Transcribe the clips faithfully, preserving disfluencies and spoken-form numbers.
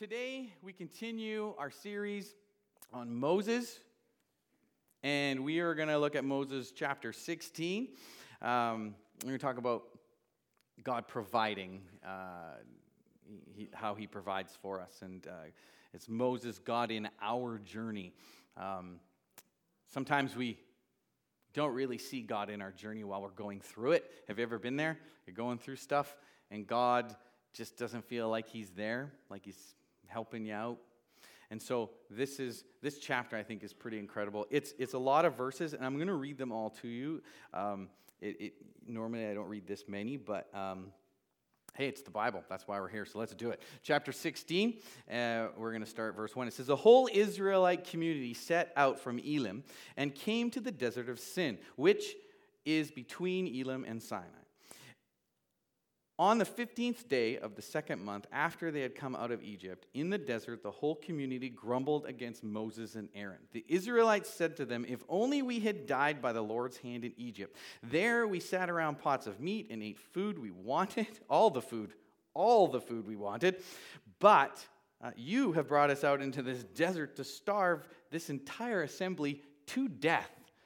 Today, we continue our series on Moses, and we are going to look at Moses chapter sixteen. Um, we're going to talk about God providing, uh, he, how he provides for us, and uh, it's Moses, God in our journey. Um, sometimes we don't really see God in our journey while we're going through it. Have you ever been there? You're going through stuff, and God just doesn't feel like he's there, like he's helping you out. And so this is this chapter, I think, is pretty incredible. It's it's a lot of verses, and I'm going to read them all to you. Um, it, it normally I don't read this many, but um, hey, it's the Bible. That's why we're here. So let's do it. Chapter sixteen. Uh, we're going to start verse one. It says, "The whole Israelite community set out from Elim and came to the desert of Sin, which is between Elim and Sinai. On the fifteenth day of the second month, after they had come out of Egypt, in the desert, the whole community grumbled against Moses and Aaron. The Israelites said to them, 'If only we had died by the Lord's hand in Egypt. There we sat around pots of meat and ate food we wanted, all the food, all the food we wanted. But uh, you have brought us out into this desert to starve this entire assembly to death.'"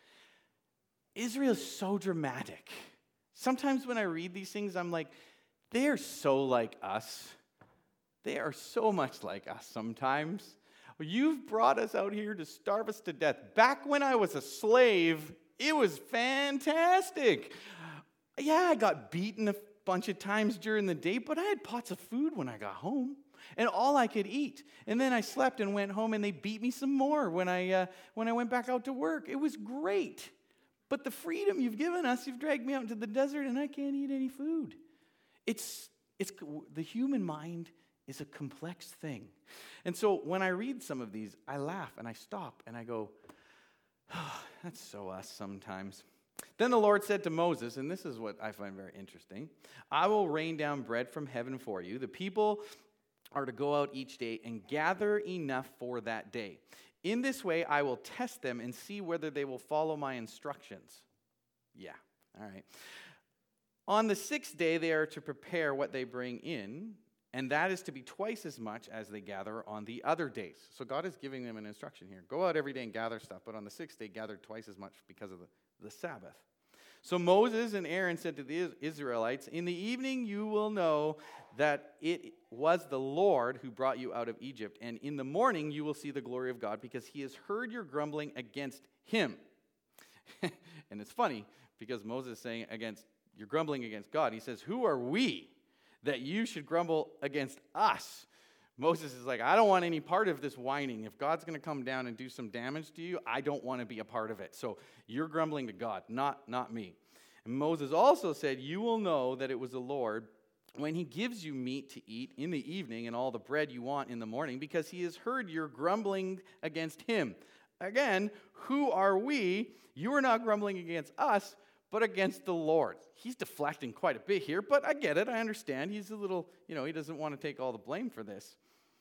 Israel is so dramatic. Sometimes when I read these things, I'm like, they are so like us. They are so much like us sometimes. You've brought us out here to starve us to death. Back when I was a slave, it was fantastic. Yeah, I got beaten a bunch of times during the day, but I had pots of food when I got home, and all I could eat. And then I slept and went home, and they beat me some more when I uh, when I went back out to work. It was great. But the freedom you've given us, you've dragged me out into the desert, and I can't eat any food. It's, it's, the human mind is a complex thing. And so when I read some of these, I laugh and I stop and I go, oh, that's so us sometimes. Then the Lord said to Moses, and this is what I find very interesting, "I will rain down bread from heaven for you. The people are to go out each day and gather enough for that day. In this way, I will test them and see whether they will follow my instructions." Yeah, all right. "On the sixth day, they are to prepare what they bring in, and that is to be twice as much as they gather on the other days." So God is giving them an instruction here. Go out every day and gather stuff, but on the sixth day, gather twice as much because of the, the Sabbath. "So Moses and Aaron said to the Israelites, 'In the evening you will know that it was the Lord who brought you out of Egypt, and in the morning you will see the glory of God, because he has heard your grumbling against him.'" And it's funny, because Moses is saying against You're grumbling against God. He says, "Who are we that you should grumble against us?" Moses is like, I don't want any part of this whining. If God's going to come down and do some damage to you, I don't want to be a part of it. So you're grumbling to God, not, not me. And Moses also said, "You will know that it was the Lord when he gives you meat to eat in the evening and all the bread you want in the morning, because he has heard your grumbling against him." Again, who are we? You are not grumbling against us, but against the Lord. He's deflecting quite a bit here, but I get it. I understand. He's a little, you know, he doesn't want to take all the blame for this.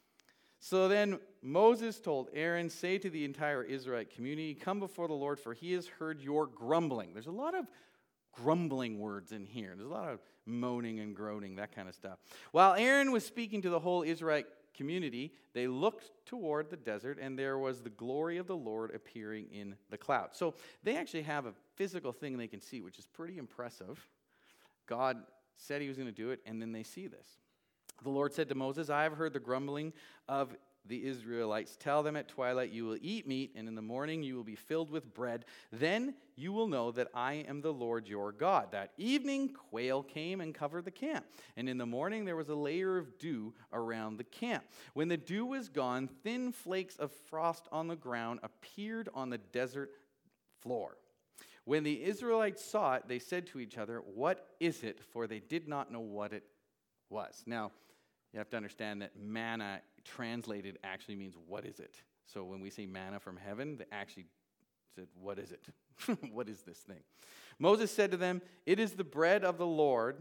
So then Moses told Aaron, "Say to the entire Israelite community, 'Come before the Lord, for he has heard your grumbling.'" There's a lot of grumbling words in here. There's a lot of moaning and groaning, that kind of stuff. While Aaron was speaking to the whole Israelite community, they looked toward the desert, and there was the glory of the Lord appearing in the cloud. So they actually have a physical thing they can see, which is pretty impressive. God said he was going to do it, and then they see this. The Lord said to Moses, "I have heard the grumbling of the Israelites. Tell them at twilight you will eat meat, and in the morning you will be filled with bread. Then you will know that I am the Lord your God." That evening, quail came and covered the camp, and in the morning there was a layer of dew around the camp. When the dew was gone, thin flakes of frost on the ground appeared on the desert floor. When the Israelites saw it, they said to each other, "What is it?" For they did not know what it was. Now, you have to understand that manna translated actually means, what is it? So when we say manna from heaven, they actually said, what is it? What is this thing? Moses said to them, "It is the bread of the Lord.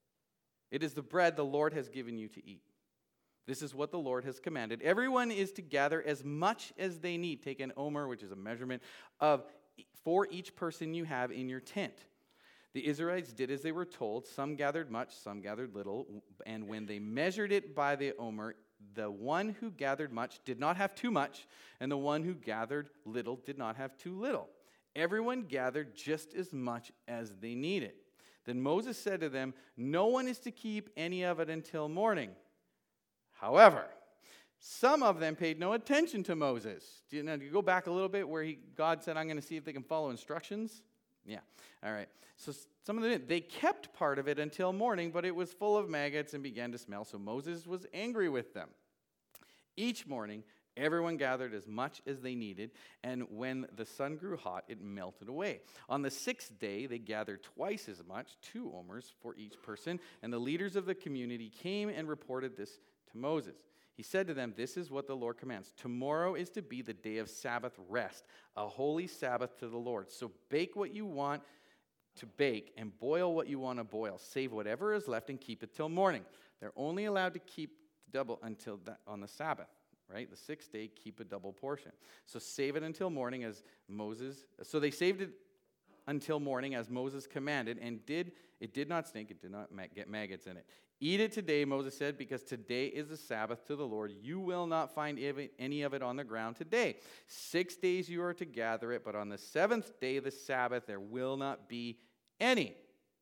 It is the bread the Lord has given you to eat. This is what the Lord has commanded. Everyone is to gather as much as they need. Take an omer, which is a measurement, of for each person you have in your tent." The Israelites did as they were told. Some gathered much, some gathered little, and when they measured it by the omer, the one who gathered much did not have too much, and the one who gathered little did not have too little. Everyone gathered just as much as they needed. Then Moses said to them, no one is to keep any of it until morning. However, some of them paid no attention to Moses. Do you, now, do you go back a little bit where he, God said, I'm going to see if they can follow instructions? Yeah, all right. So some of them, they kept part of it until morning, but it was full of maggots and began to smell, so Moses was angry with them. Each morning, everyone gathered as much as they needed, and when the sun grew hot, it melted away. On the sixth day, they gathered twice as much, two omers for each person, and the leaders of the community came and reported this to Moses. He said to them, this is what the Lord commands. Tomorrow is to be the day of Sabbath rest, a holy Sabbath to the Lord. So bake what you want to bake and boil what you want to boil. Save whatever is left and keep it till morning. They're only allowed to keep double until that, on the Sabbath, right? The sixth day, keep a double portion. So save it until morning as Moses. So they saved it until morning as Moses commanded, and did it did not stink, it did not get maggots in it. Eat it today, Moses said, because today is the Sabbath to the Lord. You will not find any of it on the ground today. Six days you are to gather it, but on the seventh day, the Sabbath, there will not be any.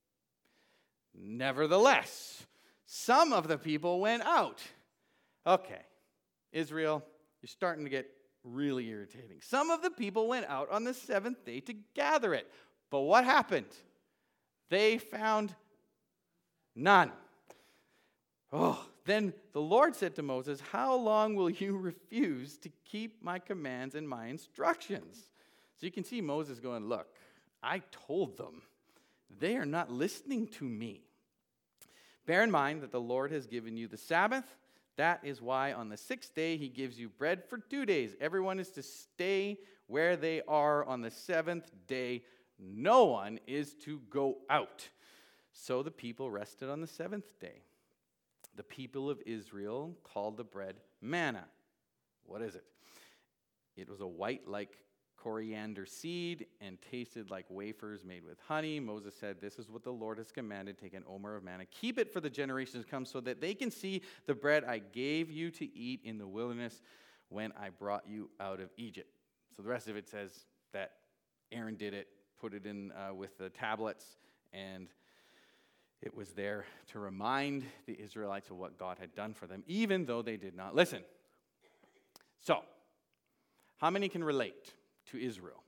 Nevertheless, some of the people went out. Okay, Israel, you're starting to get really irritating. Some of the people went out on the seventh day to gather it. But what happened? They found none. Oh, then the Lord said to Moses, how long will you refuse to keep my commands and my instructions? So you can see Moses going, look, I told them. They are not listening to me. Bear in mind that the Lord has given you the Sabbath. That is why on the sixth day he gives you bread for two days. Everyone is to stay where they are on the seventh day. No one is to go out. So the people rested on the seventh day. The people of Israel called the bread manna. What is it? It was a white like coriander seed and tasted like wafers made with honey. Moses said, this is what the Lord has commanded. Take an omer of manna. Keep it for the generations to come so that they can see the bread I gave you to eat in the wilderness when I brought you out of Egypt. So the rest of it says that Aaron did it, put it in uh, with the tablets, and it was there to remind the Israelites of what God had done for them, even though they did not listen. So, how many can relate to Israel?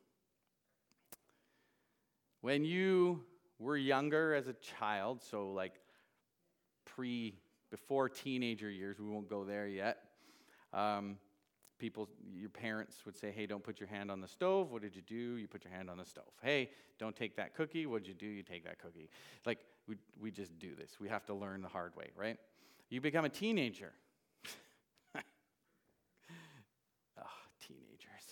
When you were younger as a child, so like pre, before teenager years, we won't go there yet, um, people, your parents would say, hey, don't put your hand on the stove. What did you do? You put your hand on the stove. Hey, don't take that cookie. What did you do? You take that cookie. Like, we, we just do this. We have to learn the hard way, right? You become a teenager. Oh, teenagers.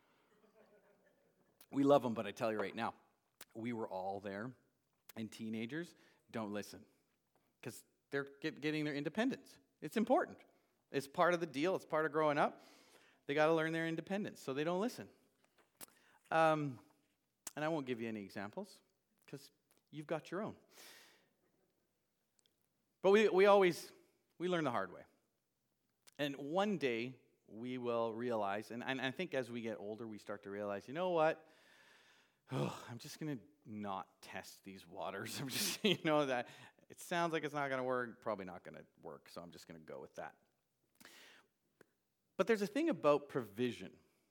We love them, but I tell you right now, we were all there, and teenagers don't listen because they're get, getting their independence. It's important. It's part of the deal. It's part of growing up. They got to learn their independence, so they don't listen. Um, and I won't give you any examples because you've got your own. But we, we always, we learn the hard way. And one day we will realize, and, and I think as we get older, we start to realize, you know what? Oh, I'm just going to not test these waters. I'm just, you know, that it sounds like it's not going to work, probably not going to work, so I'm just going to go with that. But there's a thing about provision.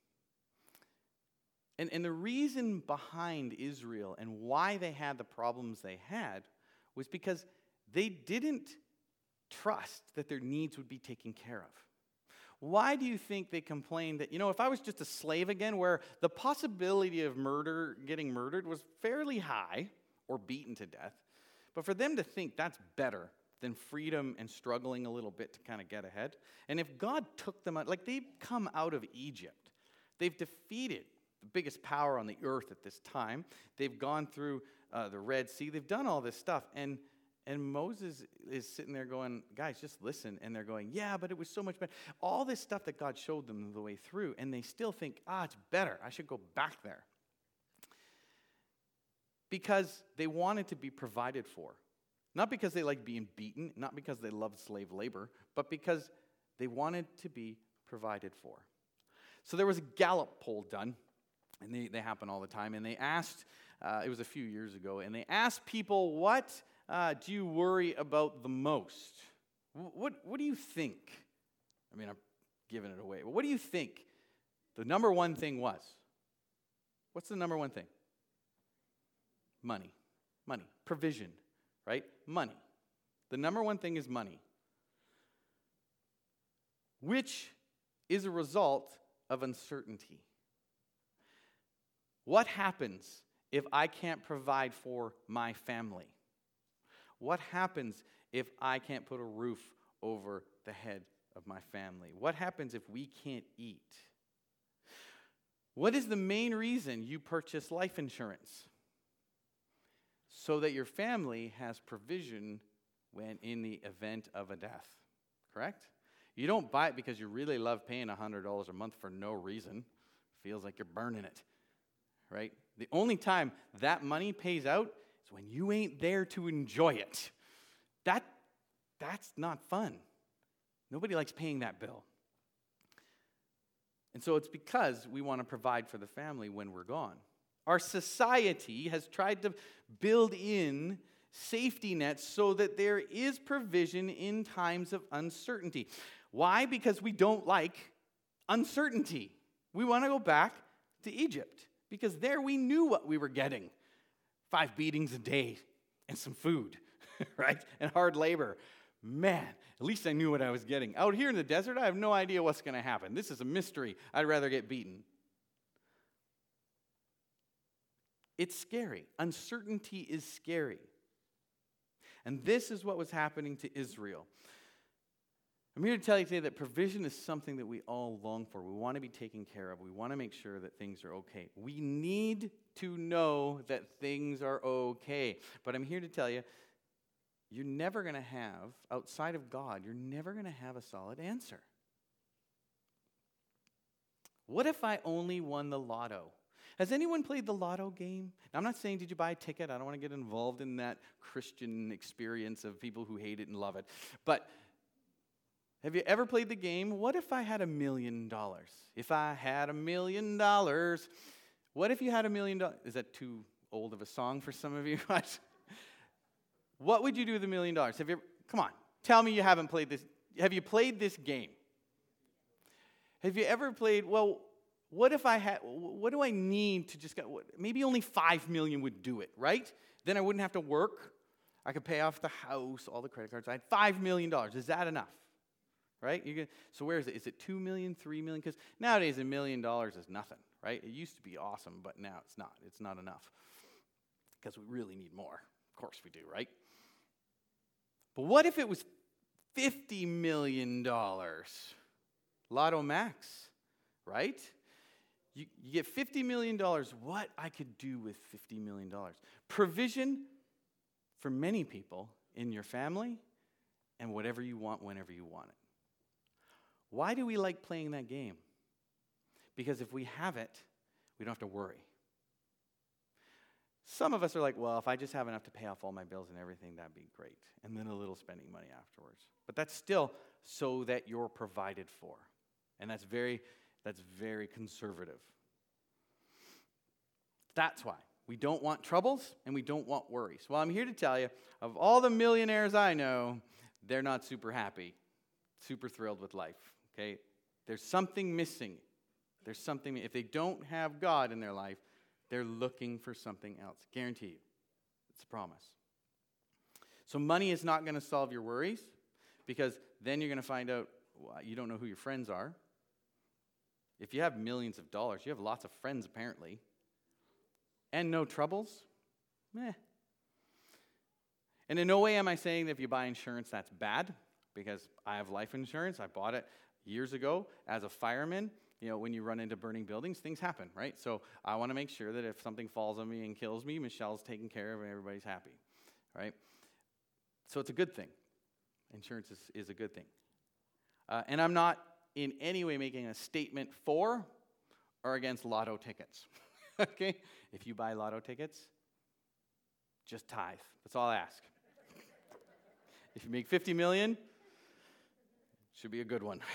And, and the reason behind Israel and why they had the problems they had was because they didn't trust that their needs would be taken care of. Why do you think they complained that, you know, if I was just a slave again, where the possibility of murder, getting murdered was fairly high or beaten to death, but for them to think that's better than freedom and struggling a little bit to kind of get ahead. And if God took them out, like they've come out of Egypt, they've defeated the biggest power on the earth at this time. They've gone through uh, the Red Sea. They've done all this stuff. And and Moses is sitting there going, guys, just listen. And they're going, yeah, but it was so much better. All this stuff that God showed them the way through. And they still think, ah, it's better. I should go back there. Because they wanted to be provided for. Not because they liked being beaten, not because they loved slave labor, but because They wanted to be provided for. So there was a Gallup poll done, and they, they happen all the time, and they asked, uh, it was a few years ago, and they asked people, what uh, do you worry about the most? What, what do you think? I mean, I'm giving it away, but what do you think the number one thing was? What's the number one thing? Money. Money. Provision, right? Money. The number one thing is money, which is a result of uncertainty. What happens if I can't provide for my family? What happens if I can't put a roof over the head of my family? What happens if we can't eat? What is the main reason you purchase life insurance? So that your family has provision when in the event of a death, correct? You don't buy it because you really love paying one hundred dollars a month for no reason. Feels like you're burning it, right? The only time that money pays out is when you ain't there to enjoy it. That, that's not fun. Nobody likes paying that bill. And so it's because we want to provide for the family when we're gone. Our society has tried to build in safety nets so that there is provision in times of uncertainty. Why? Because we don't like uncertainty. We want to go back to Egypt because there we knew what we were getting. Five beatings a day and some food, right? And hard labor. Man, at least I knew what I was getting. Out here in the desert, I have no idea what's going to happen. This is a mystery. I'd rather get beaten. It's scary. Uncertainty is scary. And this is what was happening to Israel. I'm here to tell you today that provision is something that we all long for. We want to be taken care of. We want to make sure that things are okay. We need to know that things are okay. But I'm here to tell you, you're never going to have, outside of God, you're never going to have a solid answer. What if I only won the lotto? Has anyone played the lotto game? Now, I'm not saying did you buy a ticket. I don't want to get involved in that Christian experience of people who hate it and love it. But have you ever played the game? What if I had a million dollars? If I had a million dollars, what if you had a million dollars? Is that too old of a song for some of you? What would you do with a million dollars? Have you ever, come on, tell me you haven't played this. Have you played this game? Have you ever played, well, what if I had, what do I need to just get, maybe only five million would do it, right? Then I wouldn't have to work. I could pay off the house, all the credit cards. I had five million dollars. Is that enough? Right? You get, so where is it? Is it two million, three million? Because nowadays a million dollars is nothing, right? It used to be awesome, but now it's not. It's not enough. Because we really need more. Of course we do, right? But what if it was fifty million dollars? Lotto Max, right? You, you get fifty million dollars. What I could do with fifty million dollars? Provision for many people in your family and whatever you want whenever you want it. Why do we like playing that game? Because if we have it, we don't have to worry. Some of us are like, well, if I just have enough to pay off all my bills and everything, that'd be great. And then a little spending money afterwards. But that's still so that you're provided for. And that's very, that's very conservative. That's why. We don't want troubles and we don't want worries. Well, I'm here to tell you, of all the millionaires I know, they're not super happy, super thrilled with life. Okay? There's something missing. There's something, if they don't have God in their life, they're looking for something else. Guarantee you. It's a promise. So money is not going to solve your worries because then you're going to find out well, you don't know who your friends are. If you have millions of dollars, you have lots of friends apparently. And no troubles? Meh. And in no way am I saying that if you buy insurance, that's bad, because I have life insurance. I bought it years ago as a fireman. You know, when you run into burning buildings, things happen, right? So I want to make sure that if something falls on me and kills me, Michelle's taken care of and everybody's happy, right? So it's a good thing. Insurance is, is a good thing. Uh, and I'm not in any way making a statement for or against lotto tickets. Okay? If you buy lotto tickets, just tithe. That's all I ask. If you make fifty million, Should be a good one.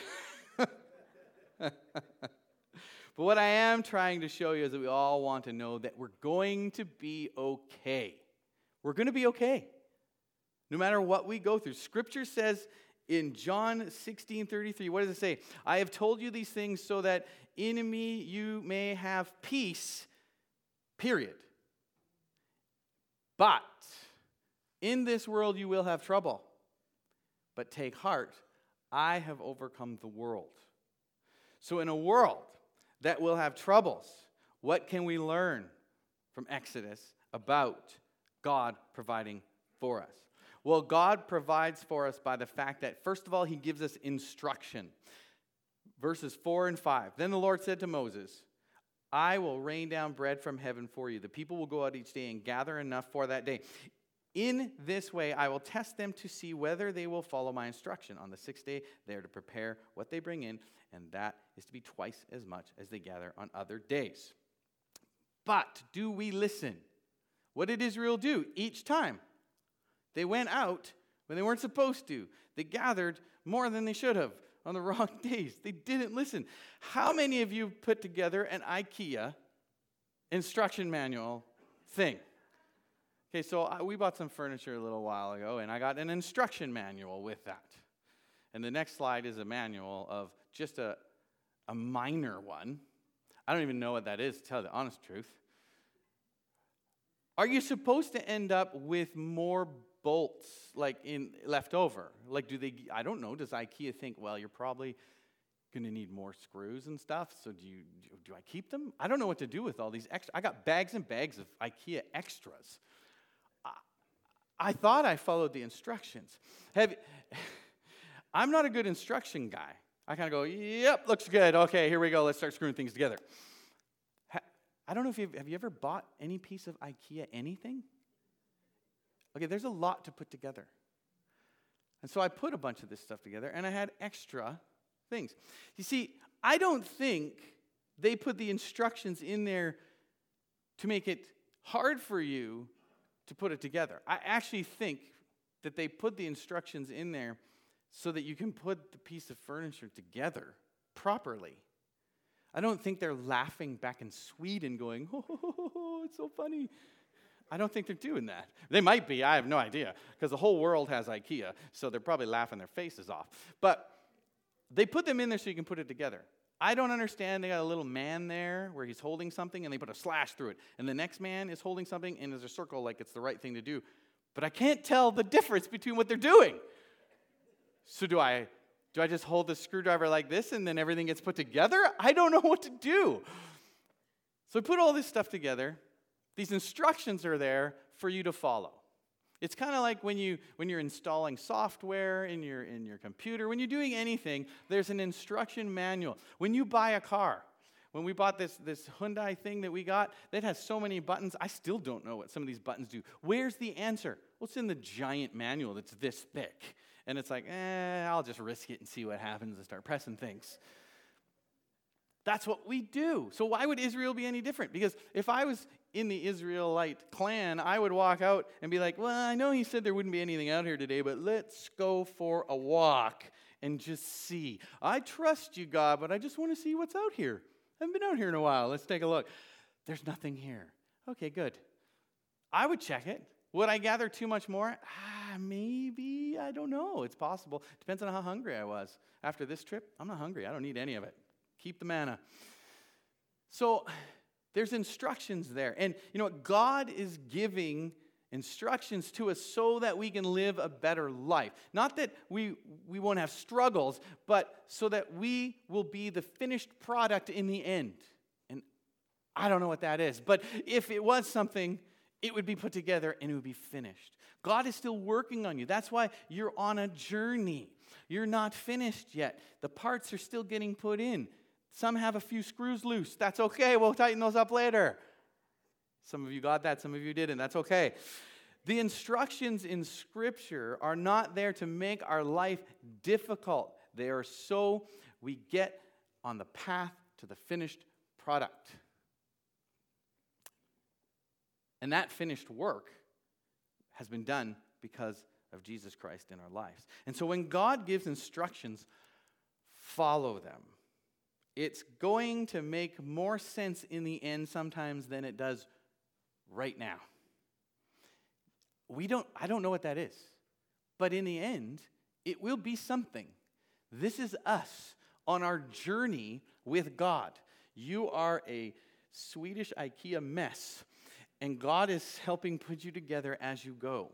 But what I am trying to show you is that we all want to know that we're going to be okay. We're going to be okay. No matter what we go through. Scripture says in John sixteen thirty-three, what does it say? I have told you these things so that in me you may have peace, period. But in this world you will have trouble. But take heart, I have overcome the world. So in a world that will have troubles, what can we learn from Exodus about God providing for us? Well, God provides for us by the fact that, first of all, he gives us instruction. Verses four and five. Then the Lord said to Moses, I will rain down bread from heaven for you. The people will go out each day and gather enough for that day. In this way, I will test them to see whether they will follow my instruction. On the sixth day, they are to prepare what they bring in, and that is to be twice as much as they gather on other days. But do we listen? What did Israel do each time? They went out when they weren't supposed to. They gathered more than they should have on the wrong days. They didn't listen. How many of you put together an IKEA instruction manual thing? Okay, so I, we bought some furniture a little while ago, and I got an instruction manual with that. And the next slide is a manual of just a, a minor one. I don't even know what that is, to tell you the honest truth. Are you supposed to end up with more bolts like in left over? Like, do they, I don't know, does IKEA think, well, you're probably going to need more screws and stuff, so do you do, do I keep them? I don't know what to do with all these extra. I got bags and bags of IKEA extras. I, I thought I followed the instructions. Have, I'm not a good instruction guy. I kind of go, yep, looks good. Okay, here we go. Let's start screwing things together. Ha, I don't know if you've, have you ever bought any piece of IKEA anything? Okay, there's a lot to put together. And so I put a bunch of this stuff together, and I had extra things. You see, I don't think they put the instructions in there to make it hard for you to put it together. I actually think that they put the instructions in there so that you can put the piece of furniture together properly. I don't think they're laughing back in Sweden going, oh, oh, oh, oh, it's so funny. I don't think they're doing that. They might be, I have no idea, because the whole world has IKEA, so they're probably laughing their faces off. But they put them in there so you can put it together. I don't understand, they got a little man there where he's holding something, and they put a slash through it. And the next man is holding something, and there's a circle like it's the right thing to do. But I can't tell the difference between what they're doing. So do I, do I just hold the screwdriver like this, and then everything gets put together? I don't know what to do. So I put all this stuff together. These instructions are there for you to follow. It's kind of like when, you, when you're installing software in your, in your computer. When you're doing anything, there's an instruction manual. When you buy a car, when we bought this, this Hyundai thing that we got, that has so many buttons, I still don't know what some of these buttons do. Where's the answer? Well, it's in the giant manual that's this thick. And it's like, eh, I'll just risk it and see what happens and start pressing things. That's what we do. So why would Israel be any different? Because if I was in the Israelite clan, I would walk out and be like, well, I know he said there wouldn't be anything out here today, but let's go for a walk and just see. I trust you, God, but I just want to see what's out here. I haven't been out here in a while. Let's take a look. There's nothing here. Okay, good. I would check it. Would I gather too much more? Ah, maybe. I don't know. It's possible. Depends on how hungry I was. After this trip, I'm not hungry. I don't need any of it. Keep the manna. So there's instructions there. And you know what? God is giving instructions to us so that we can live a better life. Not that we, we won't have struggles, but so that we will be the finished product in the end. And I don't know what that is. But if it was something, it would be put together and it would be finished. God is still working on you. That's why you're on a journey. You're not finished yet. The parts are still getting put in. Some have a few screws loose. That's okay. We'll tighten those up later. Some of you got that. Some of you didn't. That's okay. The instructions in Scripture are not there to make our life difficult. They are so we get on the path to the finished product. And that finished work has been done because of Jesus Christ in our lives. And so when God gives instructions follow them. It's going to make more sense in the end sometimes than it does right now. We don't, I don't know what that is. But in the end, it will be something. This is us on our journey with God. You are a Swedish IKEA mess, and God is helping put you together as you go.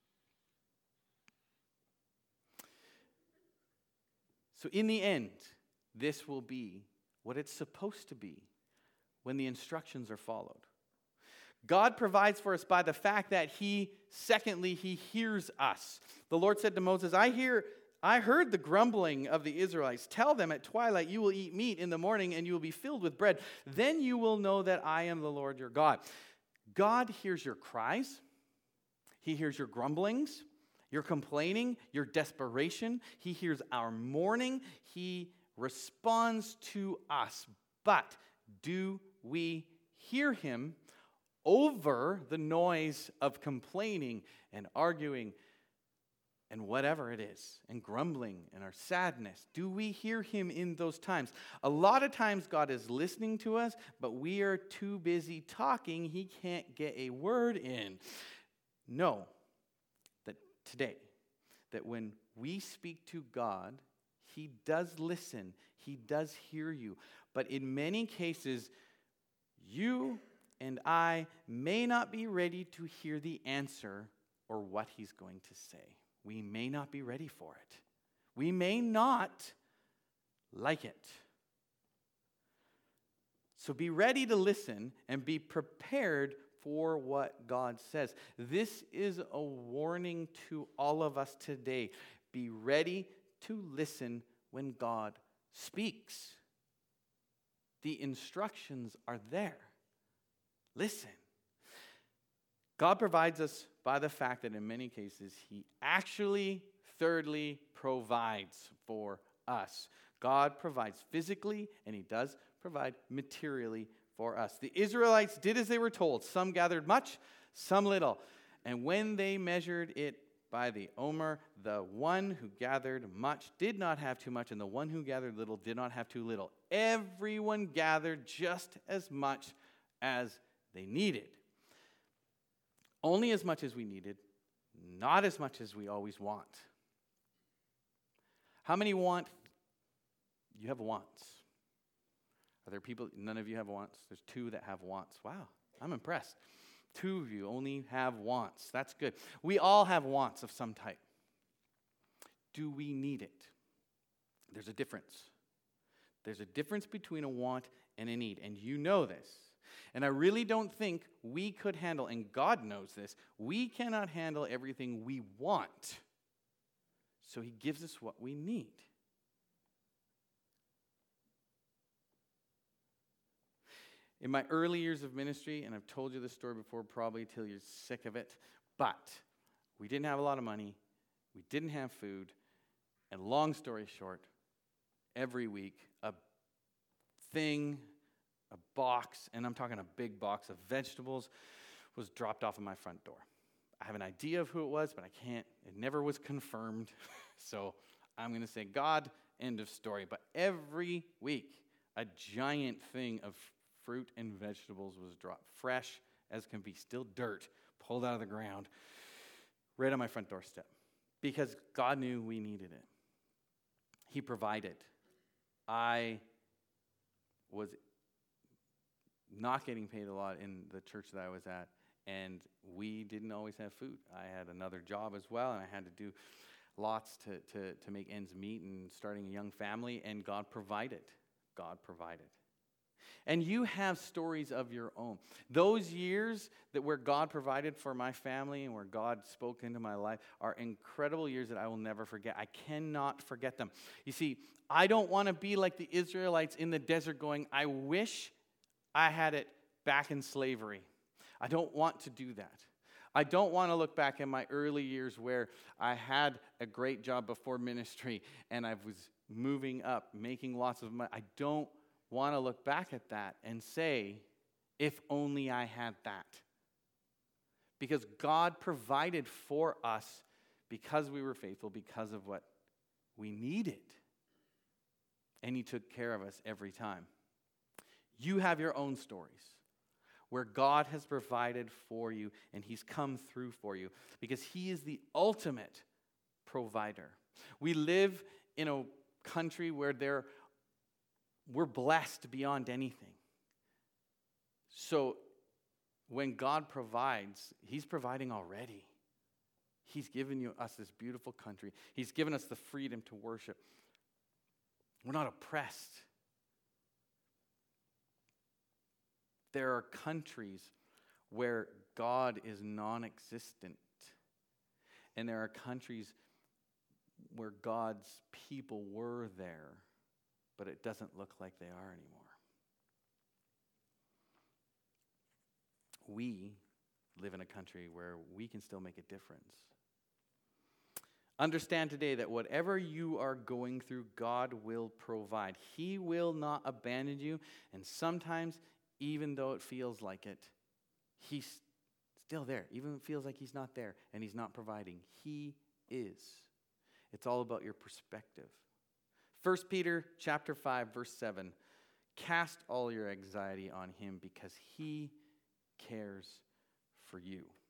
So in the end, this will be what it's supposed to be when the instructions are followed. God provides for us by the fact that he, secondly, he hears us. The Lord said to Moses, I hear, I heard the grumbling of the Israelites. Tell them at twilight you will eat meat in the morning and you will be filled with bread. Then you will know that I am the Lord your God. God hears your cries. He hears your grumblings, your complaining, your desperation. He hears our mourning. He responds to us. But do we hear him over the noise of complaining and arguing and whatever it is, and grumbling and our sadness? Do we hear him in those times? A lot of times God is listening to us, but we are too busy talking, he can't get a word in. Know that today, that when we speak to God, he does listen, he does hear you, but in many cases, you and I may not be ready to hear the answer or what he's going to say. We may not be ready for it. We may not like it. So be ready to listen and be prepared for what God says. This is a warning to all of us today. Be ready to listen when God speaks. The instructions are there. Listen. God provides us by the fact that in many cases, he actually, thirdly, provides for us. God provides physically, and he does provide materially for us. The Israelites did as they were told. Some gathered much, some little. And when they measured it by the omer, the one who gathered much did not have too much, and the one who gathered little did not have too little. Everyone gathered just as much as they needed. Only as much as we needed, not as much as we always want. How many want? You have wants. Are there people, none of you have wants? There's two that have wants. Wow, I'm impressed. Two of you only have wants. That's good. We all have wants of some type. Do we need it? There's a difference. There's a difference between a want and a need, and you know this. And I really don't think we could handle, and God knows this, we cannot handle everything we want. So he gives us what we need. In my early years of ministry, and I've told you this story before probably till you're sick of it, but we didn't have a lot of money, we didn't have food, and long story short, every week a thing, a box, and I'm talking a big box of vegetables, was dropped off at my front door. I have an idea of who it was, but I can't, it never was confirmed. So I'm going to say, God, end of story. But every week, a giant thing of fruit and vegetables was dropped, fresh as can be, still dirt, pulled out of the ground, right on my front doorstep. Because God knew we needed it. He provided. I was not getting paid a lot in the church that I was at, and we didn't always have food. I had another job as well, and I had to do lots to, to, to make ends meet and starting a young family, and God provided. God provided. And you have stories of your own. Those years that where God provided for my family and where God spoke into my life are incredible years that I will never forget. I cannot forget them. You see, I don't want to be like the Israelites in the desert going, I wish I had it back in slavery. I don't want to do that. I don't want to look back in my early years where I had a great job before ministry and I was moving up, making lots of money. I don't want to look back at that and say, if only I had that. Because God provided for us because we were faithful, because of what we needed. and he took care of us every time. You have your own stories where God has provided for you and he's come through for you because he is the ultimate provider. We live in a country where there, we're blessed beyond anything. So when God provides, he's providing already. He's given you us this beautiful country. He's given us the freedom to worship. We're not oppressed. There are countries where God is non-existent. And there are countries where God's people were there, but it doesn't look like they are anymore. We live in a country where we can still make a difference. Understand today that whatever you are going through, God will provide. He will not abandon you, and sometimes, even though it feels like it, he's still there. Even if it feels like he's not there and he's not providing, he is. It's all about your perspective. First Peter chapter five, verse seven. Cast all your anxiety on him because he cares for you.